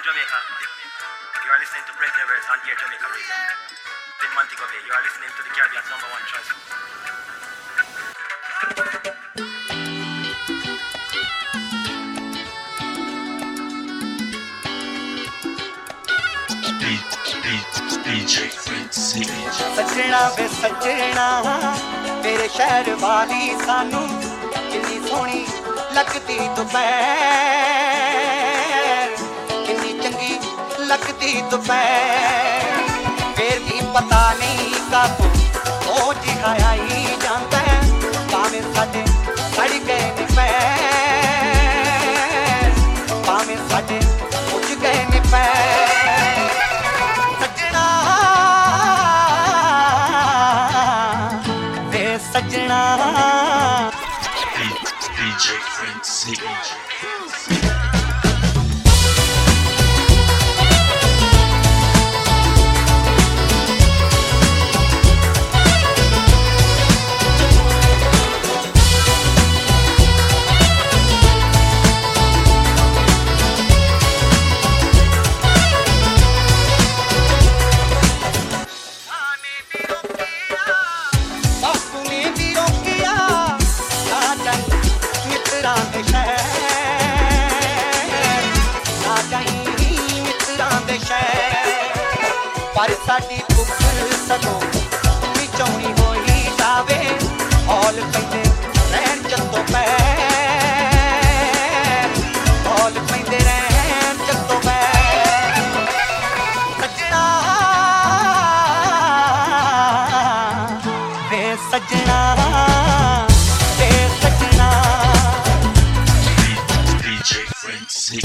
Jamaica. You are listening to Break Levels on Air Jamaica Radio. In Montego Bay, you are listening to the Caribbean's number one choice. सजना वे सजना तेरे शहर वाली सानू किन्नी सोहनी लगदी दोपहर किन्नी चंगी लगदी दोपहर फिर भी पता नहीं कब ओ जिहाया ही जाता है भावें साडे सड़ गए ने पैर भावें साडे उज गए ने पैर सजना DJ Frenzy पर साडी भुख सगों विचौनी होई जावे हौल पैंदे रहन जत्तों पैर हौल पैंदे रहन जत्तों पैर सजना वे सजना वे सजना DJ Frenzy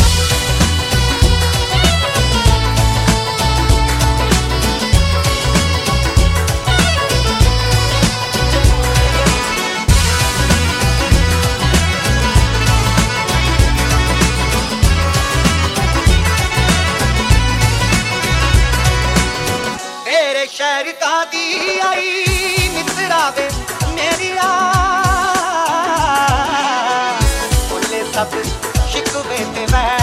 शहर दादी आई मित्रावे मेरिया बोले सब शिकवे ते मैं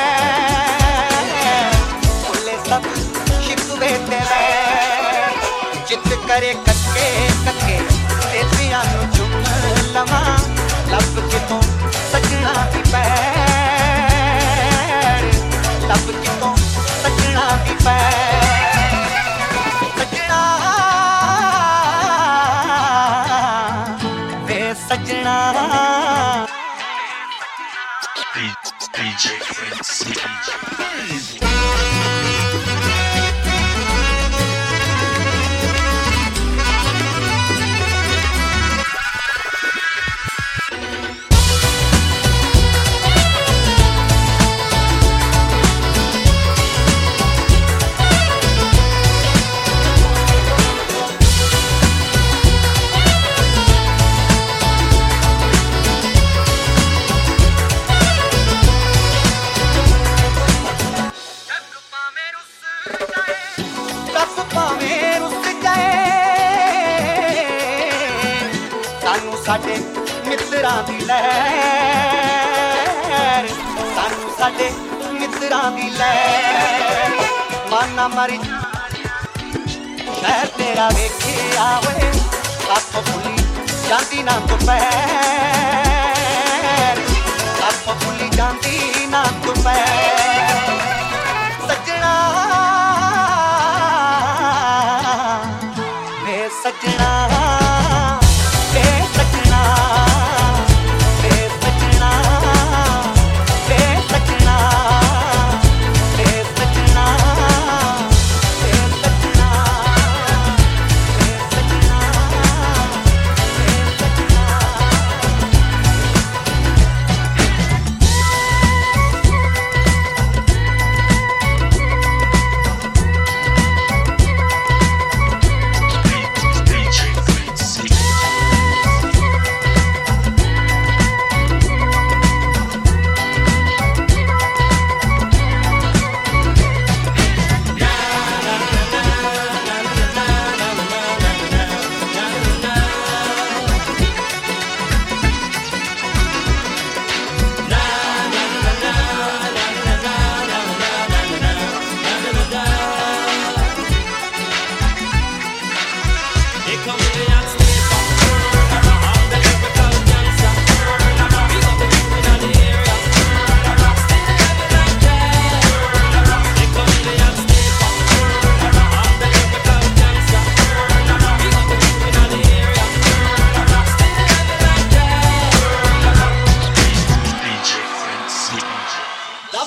बोले सब शिकवे ते मैं जित करे कक्के कक्के तेतियां नु चुम लवा लब के तो सजना दी पैर लब के तो सजना दी पैर सजना DJ Frenzy साडे मित्रां दी लहर सानू साडे मित्रां दी लहर माना मरी शहर तेरा वेखिया वे साथों भुली जांदी ना दोपहर साथों भुली जांदी ना दोपहर सजना वे सजना DJ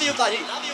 यू भाजी।